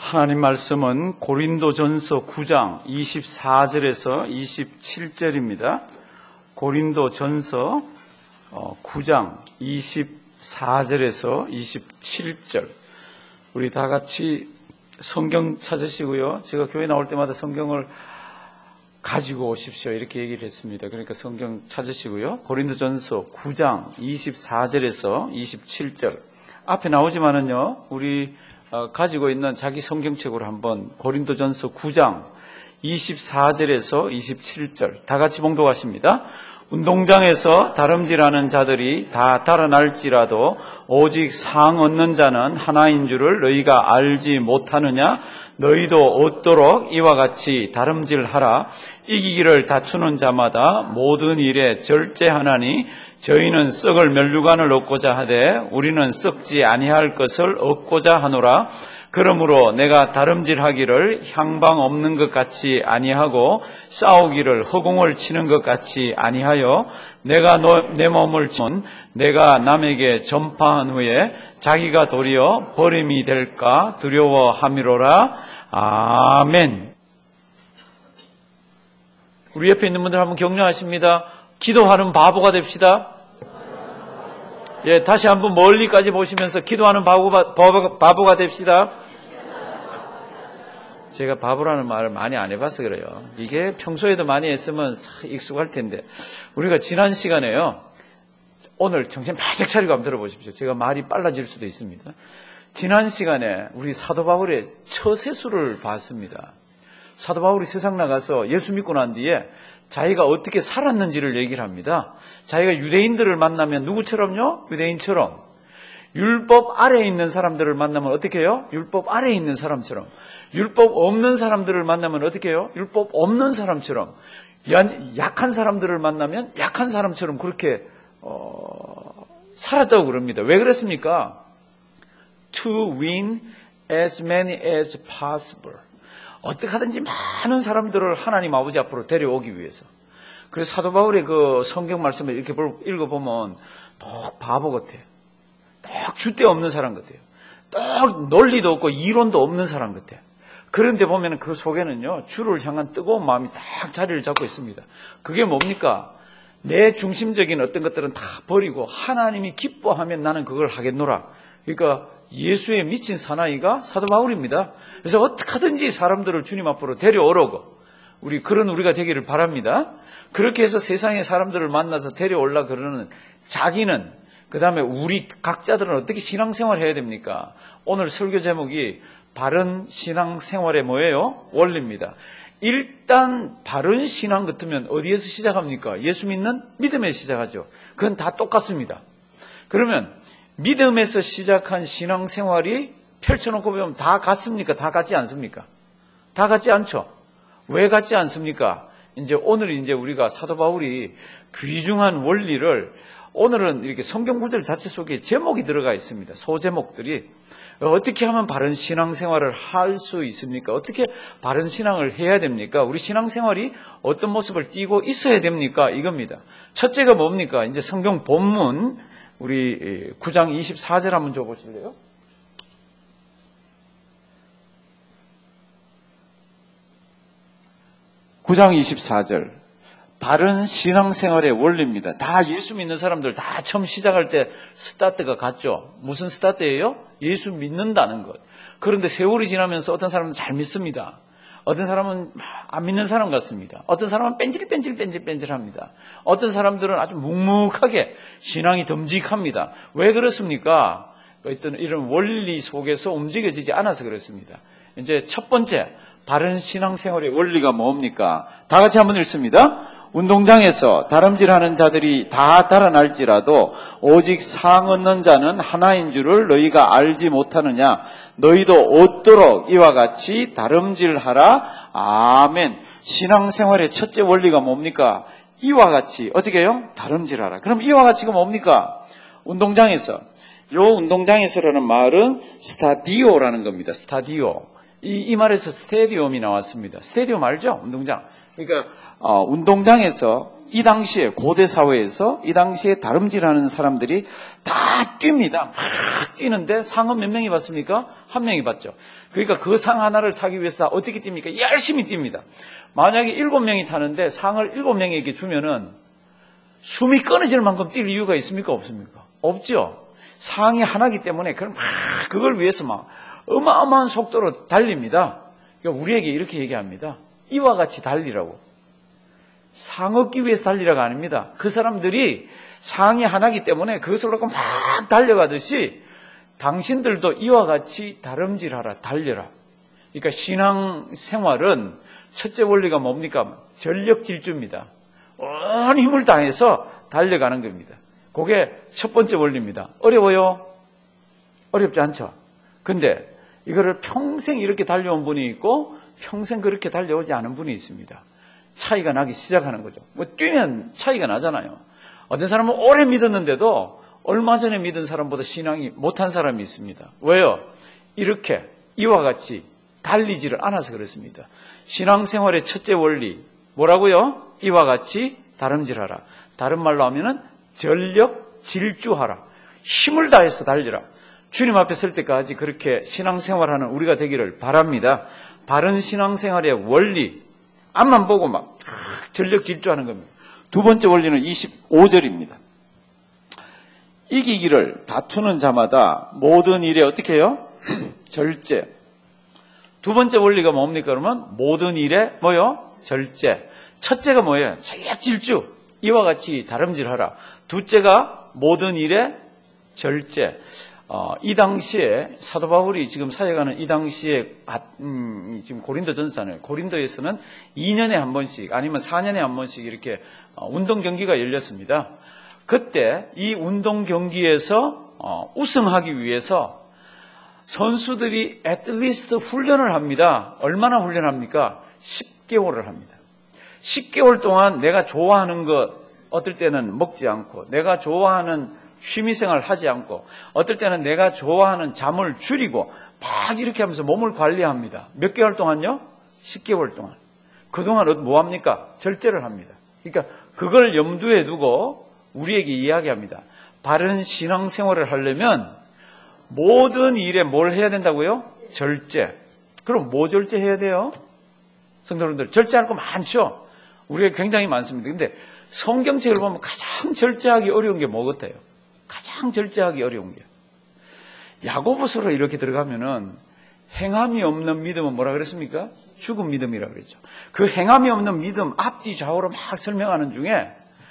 하나님 말씀은 고린도전서 9장 24절에서 27절입니다. 고린도전서 9장 24절에서 27절. 우리 다 같이 성경 찾으시고요. 제가 교회 나올 때마다 성경을 가지고 오십시오. 이렇게 얘기를 했습니다. 그러니까 성경 찾으시고요. 고린도전서 9장 24절에서 27절. 앞에 나오지만은요, 우리 가지고 있는 자기 성경책으로 한번 고린도전서 9장 24절에서 27절 다 같이 봉독하십니다. 운동장에서 다름질하는 자들이 다 달아날지라도 오직 상 얻는 자는 하나인 줄을 너희가 알지 못하느냐? 너희도 얻도록 이와 같이 다름질하라. 이기기를 다투는 자마다 모든 일에 절제하나니 저희는 썩을 면류관을 얻고자 하되 우리는 썩지 아니할 것을 얻고자 하노라. 그러므로 내가 다름질하기를 향방 없는 것 같이 아니하고 싸우기를 허공을 치는 것 같이 아니하여 내가 내 몸을 치면 내가 남에게 전파한 후에 자기가 도리어 버림이 될까 두려워함이로라. 아멘. 우리 옆에 있는 분들 한번 격려하십니다. 기도하는 바보가 됩시다. 예, 다시 한번 멀리까지 보시면서 기도하는 바보가 됩시다. 제가 바보라는 말을 많이 안 해봐서 그래요. 이게 평소에도 많이 했으면 익숙할 텐데. 우리가 지난 시간에요. 오늘 정신 바짝 차리고 한번 들어보십시오. 제가 말이 빨라질 수도 있습니다. 지난 시간에 우리 사도 바울의 처세술을 봤습니다. 사도 바울이 세상 나가서 예수 믿고 난 뒤에 자기가 어떻게 살았는지를 얘기를 합니다. 자기가 유대인들을 만나면 누구처럼요? 유대인처럼. 율법 아래에 있는 사람들을 만나면 어떻게 해요? 율법 아래에 있는 사람처럼. 율법 없는 사람들을 만나면 어떻게 해요? 율법 없는 사람처럼. 약한 사람들을 만나면 약한 사람처럼 그렇게 살았다고 그럽니다. 왜 그랬습니까? To win as many as possible. 어떻게 하든지 많은 사람들을 하나님 아버지 앞으로 데려오기 위해서. 그래서 사도 바울의 그 성경 말씀을 이렇게 읽어보면 딱 바보 같아요. 딱 줏대 없는 사람 같아요. 딱 논리도 없고 이론도 없는 사람 같아요. 그런데 보면 그 속에는요, 주를 향한 뜨거운 마음이 딱 자리를 잡고 있습니다. 그게 뭡니까? 내 중심적인 어떤 것들은 다 버리고 하나님이 기뻐하면 나는 그걸 하겠노라. 그러니까 예수의 미친 사나이가 사도 바울입니다. 그래서 어떻게 하든지 사람들을 주님 앞으로 데려오라고 우리가 되기를 바랍니다. 그렇게 해서 세상의 사람들을 만나서 데려올라 그러는 자기는, 그 다음에 우리 각자들은 어떻게 신앙생활 해야 됩니까? 오늘 설교 제목이 바른 신앙생활의 뭐예요? 원리입니다. 일단 바른 신앙 같으면 어디에서 시작합니까? 예수 믿는 믿음에서 시작하죠. 그건 다 똑같습니다. 그러면 믿음에서 시작한 신앙생활이 펼쳐놓고 보면 다 같습니까? 다 같지 않습니까? 다 같지 않죠. 왜 같지 않습니까? 오늘 우리가 사도 바울이 귀중한 원리를, 오늘은 이렇게 성경 구절 자체 속에 제목이 들어가 있습니다. 소제목들이. 어떻게 하면 바른 신앙생활을 할 수 있습니까? 어떻게 바른 신앙을 해야 됩니까? 우리 신앙생활이 어떤 모습을 띠고 있어야 됩니까? 이겁니다. 첫째가 뭡니까? 성경 본문 우리 9장 24절 한번 줘보실래요? (9장 24절) 바른 신앙생활의 원리입니다. 다 예수 믿는 사람들 다 처음 시작할 때 스타트가 같죠. 무슨 스타트예요? 예수 믿는다는 것. 그런데 세월이 지나면서 어떤 사람은 잘 믿습니다. 어떤 사람은 안 믿는 사람 같습니다. 어떤 사람은 뺀질뺀질합니다. 어떤 사람들은 아주 묵묵하게 신앙이 듬직합니다. 왜 그렇습니까? 어떤 이런 원리 속에서 움직여지지 않아서 그렇습니다. 첫 번째, 바른 신앙생활의 원리가 뭡니까? 다 같이 한번 읽습니다. 운동장에서 다름질하는 자들이 다 달아날지라도 오직 상 얻는 자는 하나인 줄을 너희가 알지 못하느냐? 너희도 얻도록 이와 같이 다름질하라. 아멘. 신앙생활의 첫째 원리가 뭡니까? 이와 같이 어떻게 해요? 다름질하라. 그럼 이와 같이가 뭡니까? 운동장에서. 요 운동장에서라는 말은 스타디오라는 겁니다. 스타디오. 이 말에서 스테디움이 나왔습니다. 스테디움 알죠? 운동장. 그러니까 운동장에서 이 당시에 고대 사회에서 이 당시에 다름질하는 사람들이 다 뜁니다. 막 뛰는데 상은 몇 명이 받습니까? 한 명이 받죠. 그러니까 그 상 하나를 타기 위해서 어떻게 뜁니까? 열심히 뜁니다. 만약에 7명이 타는데 상을 7명에게 주면은 숨이 끊어질 만큼 뛸 이유가 있습니까? 없습니까? 없죠. 상이 하나이기 때문에 그럼 막 그걸 위해서 막 어마어마한 속도로 달립니다. 그러니까 우리에게 이렇게 얘기합니다. 이와 같이 달리라고. 상 얻기 위해서 달리라가 아닙니다. 그 사람들이 상이 하나이기 때문에 그것을 놓고 막 달려가듯이 당신들도 이와 같이 다름질하라, 달려라. 그러니까 신앙생활은 첫째 원리가 뭡니까? 전력질주입니다. 온 힘을 다해서 달려가는 겁니다. 그게 첫 번째 원리입니다. 어려워요? 어렵지 않죠? 근데 이거를 평생 이렇게 달려온 분이 있고 평생 그렇게 달려오지 않은 분이 있습니다. 차이가 나기 시작하는 거죠. 뭐 뛰면 차이가 나잖아요. 어떤 사람은 오래 믿었는데도 얼마 전에 믿은 사람보다 신앙이 못한 사람이 있습니다. 왜요? 이렇게 이와 같이 달리지를 않아서 그렇습니다. 신앙생활의 첫째 원리 뭐라고요? 이와 같이 다름질하라. 다른 말로 하면은 전력 질주하라. 힘을 다해서 달리라. 주님 앞에 설 때까지 그렇게 신앙생활하는 우리가 되기를 바랍니다. 바른 신앙생활의 원리 앞만 보고 막 전력 질주하는 겁니다. 두 번째 원리는 25절입니다. 이기기를 다투는 자마다 모든 일에 어떻게 해요? 절제. 두 번째 원리가 뭡니까? 그러면 모든 일에 뭐요? 절제. 첫째가 뭐예요? 전력 질주. 이와 같이 다름질하라. 둘째가 모든 일에 절제. 이 당시에 사도 바울이 지금 사역하는 이 당시에 지금 고린도전서는 고린도에서는 2년에 한 번씩 아니면 4년에 한 번씩 이렇게 운동 경기가 열렸습니다. 그때 이 운동 경기에서 우승하기 위해서 선수들이 at least 훈련을 합니다. 얼마나 훈련합니까? 10개월을 합니다. 10개월 동안 내가 좋아하는 것 어떨 때는 먹지 않고 내가 좋아하는 취미생활 하지 않고 어떨 때는 내가 좋아하는 잠을 줄이고 막 이렇게 하면서 몸을 관리합니다. 몇 개월 동안요? 10개월 동안. 그동안 뭐 합니까? 절제를 합니다. 그러니까 그걸 염두에 두고 우리에게 이야기합니다. 바른 신앙생활을 하려면 모든 일에 뭘 해야 된다고요? 절제. 그럼 뭐 절제해야 돼요? 성도님들 절제할 거 많죠? 우리가 굉장히 많습니다. 근데 성경책을 보면 가장 절제하기 어려운 게 뭐 같아요? 가장 절제하기 어려운 게. 야고보서로 이렇게 들어가면은 행함이 없는 믿음은 뭐라 그랬습니까? 죽은 믿음이라고 그랬죠. 그 행함이 없는 믿음 앞뒤 좌우로 막 설명하는 중에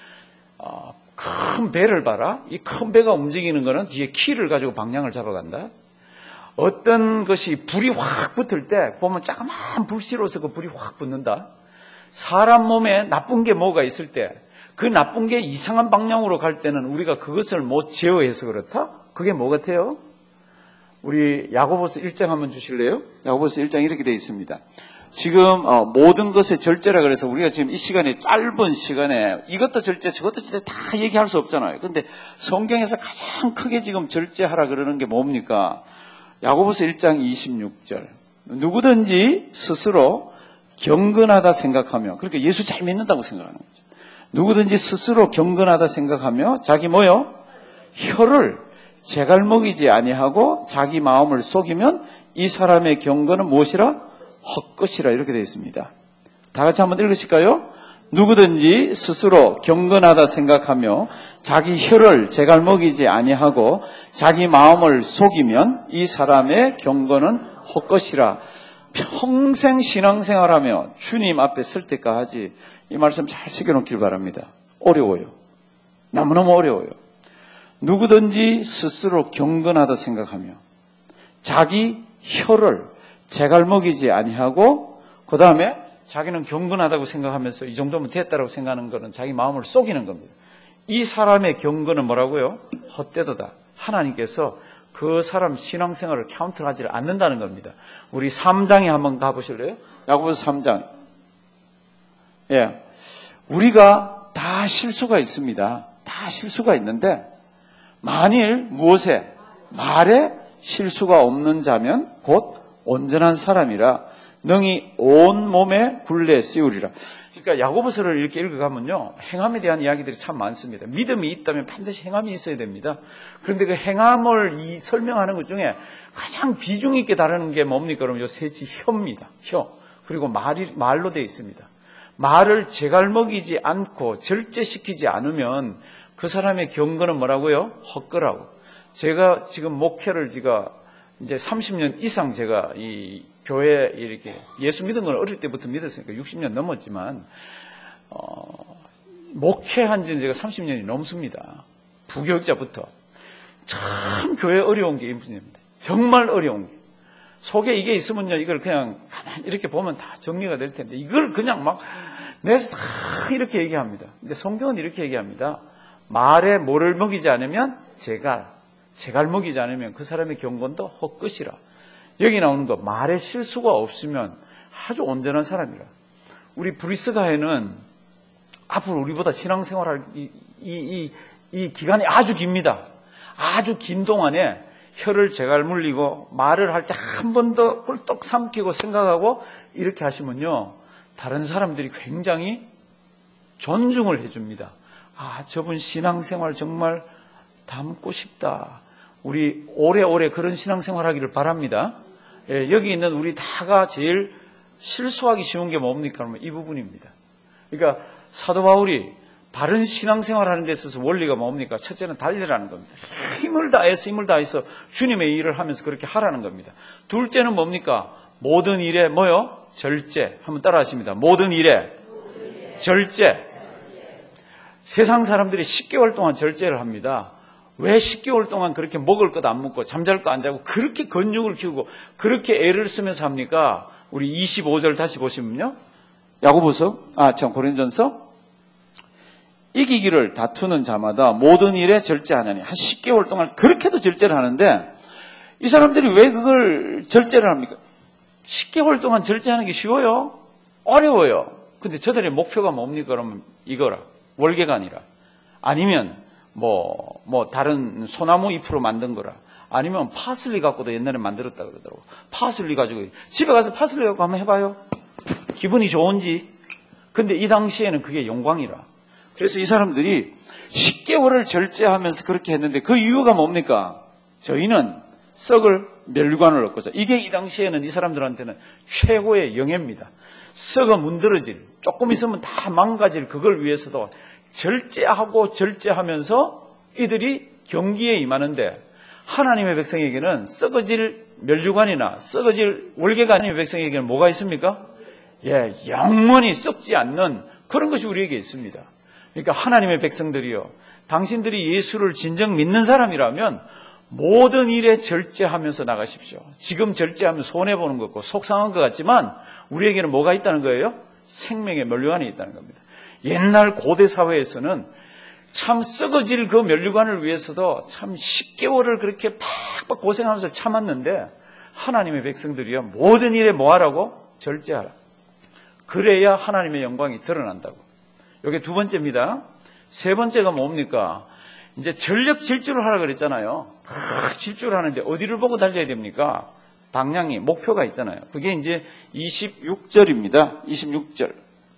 큰 배를 봐라. 이 큰 배가 움직이는 거는 뒤에 키를 가지고 방향을 잡아간다. 어떤 것이 불이 확 붙을 때 보면 조그만 불씨로서 그 불이 확 붙는다. 사람 몸에 나쁜 게 뭐가 있을 때 그 나쁜 게 이상한 방향으로 갈 때는 우리가 그것을 못 제어해서 그렇다? 그게 뭐 같아요? 우리 야고보서 1장 한번 주실래요? 야고보서 1장 이렇게 되어 있습니다. 지금 모든 것의 절제라 그래서 우리가 지금 이 시간에 짧은 시간에 이것도 절제 저것도 절제 다 얘기할 수 없잖아요. 그런데 성경에서 가장 크게 지금 절제하라 그러는 게 뭡니까? 야고보서 1장 26절. 누구든지 스스로 경건하다 생각하며 그러니까 예수 잘 믿는다고 생각하는 거죠. 누구든지 스스로 경건하다 생각하며 자기 뭐요? 혀를 제갈먹이지 아니하고 자기 마음을 속이면 이 사람의 경건은 무엇이라? 헛것이라 이렇게 되어 있습니다. 다 같이 한번 읽으실까요? 누구든지 스스로 경건하다 생각하며 자기 혀를 제갈먹이지 아니하고 자기 마음을 속이면 이 사람의 경건은 헛것이라. 평생 신앙생활하며 주님 앞에 설 때까지 이 말씀 잘 새겨놓길 바랍니다. 어려워요. 너무너무 어려워요. 누구든지 스스로 경건하다 생각하며 자기 혀를 제갈먹이지 아니하고 그 다음에 자기는 경건하다고 생각하면서 이 정도면 됐다라고 생각하는 것은 자기 마음을 속이는 겁니다. 이 사람의 경건은 뭐라고요? 헛되도다. 하나님께서 그 사람 신앙생활을 카운트하지 않는다는 겁니다. 우리 3장에 한번 가보실래요? 야고보서 3장. 예, 우리가 다 실수가 있습니다. 다 실수가 있는데 만일 무엇에? 말에 실수가 없는 자면 곧 온전한 사람이라 능히 온 몸에 굴레 씌우리라. 그러니까 야고보서를 이렇게 읽어가면요, 행함에 대한 이야기들이 참 많습니다. 믿음이 있다면 반드시 행함이 있어야 됩니다. 그런데 그 행함을 설명하는 것 중에 가장 비중 있게 다루는 게 뭡니까? 그러면 요 셋이 혀입니다. 혀. 그리고 말로 되어 있습니다. 말을 제갈먹이지 않고 절제시키지 않으면 그 사람의 경건은 뭐라고요? 헛거라고. 제가 지금 목회를 이제 30년 이상 제가 이 교회에 이렇게 예수 믿은 건 어릴 때부터 믿었으니까 60년 넘었지만, 목회한 지는 제가 30년이 넘습니다. 부교육자부터. 참 교회 어려운 게 있습니다. 정말 어려운 게. 속에 이게 있으면요, 이걸 그냥 가만히 이렇게 보면 다 정리가 될 텐데, 이걸 그냥 막 내서 다 이렇게 얘기합니다. 근데 성경은 이렇게 얘기합니다. 말에 뭐를 먹이지 않으면 제갈 먹이지 않으면 그 사람의 경건도 헛것이라. 여기 나오는 거, 말에 실수가 없으면 아주 온전한 사람이라. 우리 브리스가에는 앞으로 우리보다 신앙생활할 이 기간이 아주 깁니다. 아주 긴 동안에 혀를 제갈 물리고 말을 할 때 한 번 더 꿀떡 삼키고 생각하고 이렇게 하시면요, 다른 사람들이 굉장히 존중을 해줍니다. 아, 저분 신앙생활 정말 닮고 싶다. 우리 오래오래 그런 신앙생활 하기를 바랍니다. 예, 여기 있는 우리 다가 제일 실수하기 쉬운 게 뭡니까? 그러면 이 부분입니다. 그러니까 사도 바울이 바른 신앙생활 하는 데 있어서 원리가 뭡니까? 첫째는 달려라는 겁니다. 힘을 다해서 주님의 일을 하면서 그렇게 하라는 겁니다. 둘째는 뭡니까? 모든 일에 뭐요? 절제. 한번 따라 하십니다. 모든 일에 절제. 세상 사람들이 10개월 동안 절제를 합니다. 왜 10개월 동안 그렇게 먹을 것 안 먹고 잠잘 거 안 자고 그렇게 근육을 키우고 그렇게 애를 쓰면서 합니까? 우리 25절 다시 보시면요. 고린전서 이기기를 다투는 자마다 모든 일에 절제하느니, 한 10개월 동안 그렇게도 절제를 하는데 이 사람들이 왜 그걸 절제를 합니까? 10개월 동안 절제하는 게 쉬워요? 어려워요. 근데 저들의 목표가 뭡니까? 그러면 이거라. 월계가 아니라. 아니면 다른 소나무 잎으로 만든 거라. 아니면 파슬리 갖고도 옛날에 만들었다 그러더라고. 파슬리 가지고 집에 가서 파슬리 갖고 한번 해봐요. 기분이 좋은지. 근데 이 당시에는 그게 영광이라. 그래서 이 사람들이 10개월을 절제하면서 그렇게 했는데 그 이유가 뭡니까? 저희는 썩을 멸류관을 얻고자. 이게 이 당시에는 이 사람들한테는 최고의 영예입니다. 썩어 문드러질, 조금 있으면 다 망가질 그걸 위해서도 절제하면서 이들이 경기에 임하는데, 하나님의 백성에게는 썩어질 멸류관이나 썩어질 월계가 아닌 백성에게는 뭐가 있습니까? 예, 영원히 썩지 않는 그런 것이 우리에게 있습니다. 그러니까 하나님의 백성들이요, 당신들이 예수를 진정 믿는 사람이라면 모든 일에 절제하면서 나가십시오. 지금 절제하면 손해보는 것 같고 속상한 것 같지만 우리에게는 뭐가 있다는 거예요? 생명의 멸류관이 있다는 겁니다. 옛날 고대 사회에서는 참 썩어질 그 멸류관을 위해서도 참 10개월을 그렇게 팍팍 고생하면서 참았는데, 하나님의 백성들이요, 모든 일에 뭐하라고? 절제하라. 그래야 하나님의 영광이 드러난다고. 이게 두 번째입니다. 세 번째가 뭡니까? 이제 전력 질주를 하라 그랬잖아요. 질주를 하는데 어디를 보고 달려야 됩니까? 방향이, 목표가 있잖아요. 그게 이제 26절입니다. 26절.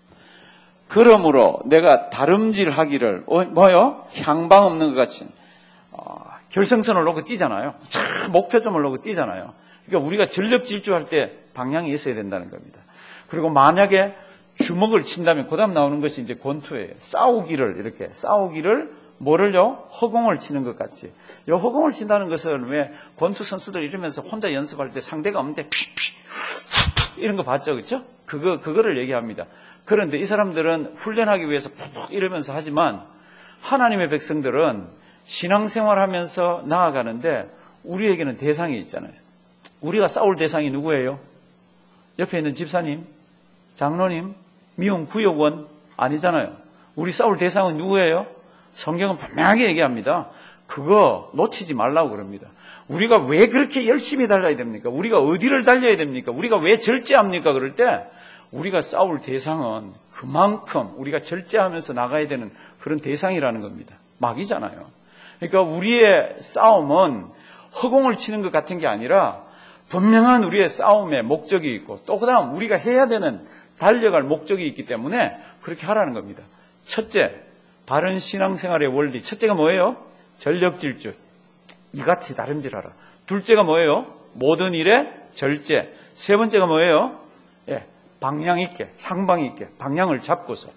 그러므로 내가 다름질하기를, 향방 없는 것 같이, 결승선을 놓고 뛰잖아요. 목표점을 놓고 뛰잖아요. 그러니까 우리가 전력 질주할 때 방향이 있어야 된다는 겁니다. 그리고 만약에 주먹을 친다면 그 다음 나오는 것이 이제 권투예요. 싸우기를 뭐를요? 허공을 치는 것 같이. 이 허공을 친다는 것은 왜 권투 선수들 이러면서 혼자 연습할 때 상대가 없는데 이런 거 봤죠, 그렇죠? 그거를 얘기합니다. 그런데 이 사람들은 훈련하기 위해서 푹 이러면서 하지만 하나님의 백성들은 신앙생활하면서 나아가는데 우리에게는 대상이 있잖아요. 우리가 싸울 대상이 누구예요? 옆에 있는 집사님, 장로님, 미용 구역원 아니잖아요. 우리 싸울 대상은 누구예요? 성경은 분명하게 얘기합니다. 그거 놓치지 말라고 그럽니다. 우리가 왜 그렇게 열심히 달려야 됩니까? 우리가 어디를 달려야 됩니까? 우리가 왜 절제합니까? 그럴 때 우리가 싸울 대상은 그만큼 우리가 절제하면서 나가야 되는 그런 대상이라는 겁니다. 막이잖아요. 그러니까 우리의 싸움은 허공을 치는 것 같은 게 아니라 분명한 우리의 싸움의 목적이 있고 또 그다음 우리가 해야 되는 달려갈 목적이 있기 때문에 그렇게 하라는 겁니다. 첫째, 바른 신앙생활의 원리. 첫째가 뭐예요? 전력질주. 이같이 다름질하라. 둘째가 뭐예요? 모든 일에 절제. 세 번째가 뭐예요? 방향 있게, 향방 있게 방향을 잡고서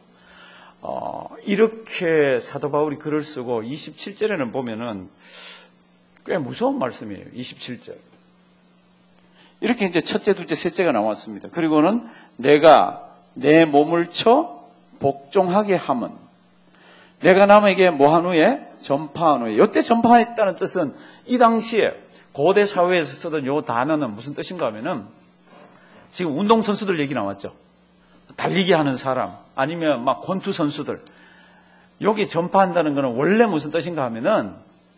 이렇게 사도 바울이 글을 쓰고 27절에는 보면은 꽤 무서운 말씀이에요. 27절. 이렇게 이제 첫째, 둘째, 셋째가 나왔습니다. 그리고는 내가 내 몸을 쳐 복종하게 함은 내가 남에게 뭐한 후에 전파한 후에. 이때 전파했다는 뜻은 이 당시에 고대 사회에서 쓰던 요 단어는 무슨 뜻인가 하면은 지금 운동선수들 얘기 나왔죠. 달리기 하는 사람 아니면 막 권투 선수들. 여기 전파한다는 것은 원래 무슨 뜻인가 하면은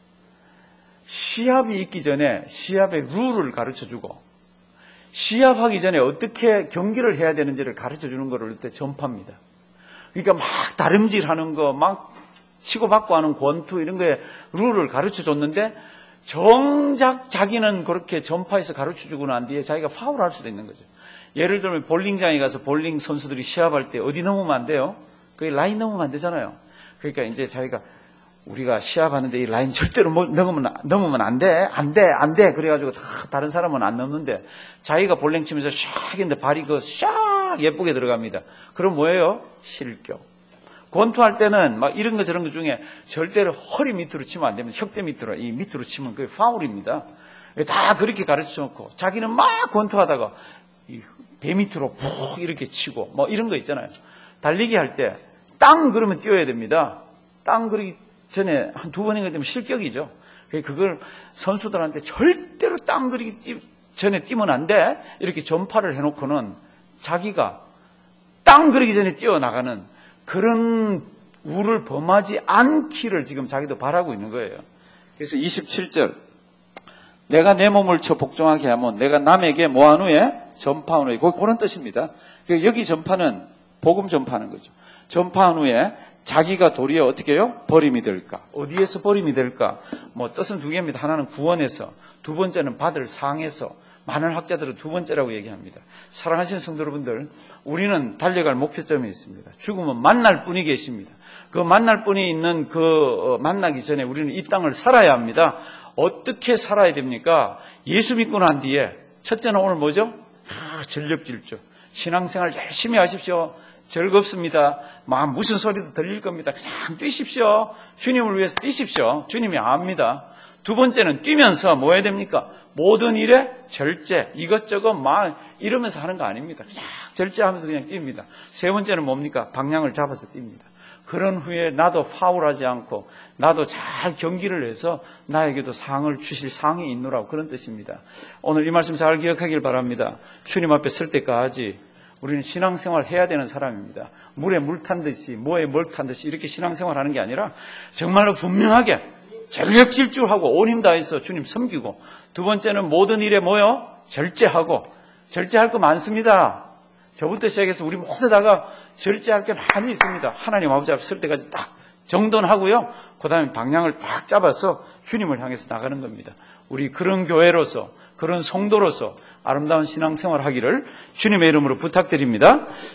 시합이 있기 전에 시합의 룰을 가르쳐주고 시합하기 전에 어떻게 경기를 해야 되는지를 가르쳐주는 것을 이때 전파입니다. 그러니까 막 다름질하는 거, 막 치고받고 하는 권투 이런 거에 룰을 가르쳐줬는데 정작 자기는 그렇게 전파해서 가르쳐주고 난 뒤에 자기가 파울할 수도 있는 거죠. 예를 들면 볼링장에 가서 볼링 선수들이 시합할 때 어디 넘으면 안 돼요? 그 라인 넘으면 안 되잖아요. 그러니까 이제 자기가 우리가 시합하는데 이 라인 절대로 넘으면 안 돼. 그래가지고 다른 사람은 안 넘는데 자기가 볼링 치면서 샥 했는데 발이 샥 예쁘게 들어갑니다. 그럼 뭐예요? 실격. 권투할 때는 막 이런 거 저런 거 중에 절대로 허리 밑으로 치면 안 됩니다. 혁대 밑으로, 이 밑으로 치면 그게 파울입니다. 다 그렇게 가르쳐 놓고 자기는 막 권투하다가 배 밑으로 푹 이렇게 치고 뭐 이런 거 있잖아요. 달리기 할 때 땅 그러면 뛰어야 됩니다. 땅 그러기 전에 한 두 번인가 되면 실격이죠. 그걸 선수들한테 절대로 땅 그리기 전에 뛰면 안 돼. 이렇게 전파를 해놓고는 자기가 땅 그리기 전에 뛰어나가는 그런 우를 범하지 않기를 지금 자기도 바라고 있는 거예요. 그래서 27절 내가 내 몸을 쳐 복종하게 하면 내가 남에게 뭐한 후에 전파한 후에 그런 뜻입니다. 여기 전파는 복음 전파하는 거죠. 전파한 후에 자기가 도리어 어떻게 해요? 버림이 될까? 어디에서 버림이 될까? 뭐 뜻은 두 개입니다. 하나는 구원에서, 두 번째는 받을 상에서. 많은 학자들은 두 번째라고 얘기합니다. 사랑하시는 성도 여러분들, 우리는 달려갈 목표점이 있습니다. 죽으면 만날 분이 계십니다. 그 만날 분이 있는 만나기 전에 우리는 이 땅을 살아야 합니다. 어떻게 살아야 됩니까? 예수 믿고 난 뒤에 첫째는 오늘 뭐죠? 전력질주. 신앙생활 열심히 하십시오. 즐겁습니다. 무슨 소리도 들릴 겁니다. 그냥 뛰십시오. 주님을 위해서 뛰십시오. 주님이 압니다. 두 번째는 뛰면서 뭐 해야 됩니까? 모든 일에 절제. 이것저것 막 이러면서 하는 거 아닙니다. 그냥 절제하면서 그냥 뜁니다. 세 번째는 뭡니까? 방향을 잡아서 뜁니다. 그런 후에 나도 파울하지 않고 나도 잘 경기를 해서 나에게도 상을 주실 상이 있노라고 그런 뜻입니다. 오늘 이 말씀 잘 기억하길 바랍니다. 주님 앞에 설 때까지 우리는 신앙생활 해야 되는 사람입니다. 물에 물 탄 듯이 뭐에 뭘 탄 듯이 이렇게 신앙생활 하는 게 아니라 정말로 분명하게 전력질주하고 온 힘 다해서 주님 섬기고 두 번째는 모든 일에 뭐요? 절제하고 절제할 거 많습니다. 저부터 시작해서 우리 모두 다가 절제할 게 많이 있습니다. 하나님 아버지 앞에 설 때까지 딱 정돈하고요. 그 다음에 방향을 딱 잡아서 주님을 향해서 나가는 겁니다. 우리 그런 교회로서 그런 성도로서 아름다운 신앙생활 하기를 주님의 이름으로 부탁드립니다.